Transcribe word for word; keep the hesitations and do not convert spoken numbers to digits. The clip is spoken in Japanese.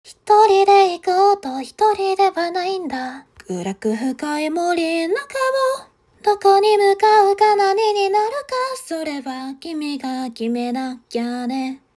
一人で行こうと一人ではないんだ。暗く深い森の中をどこに向かうか何になるか、それは君が決めなきゃね。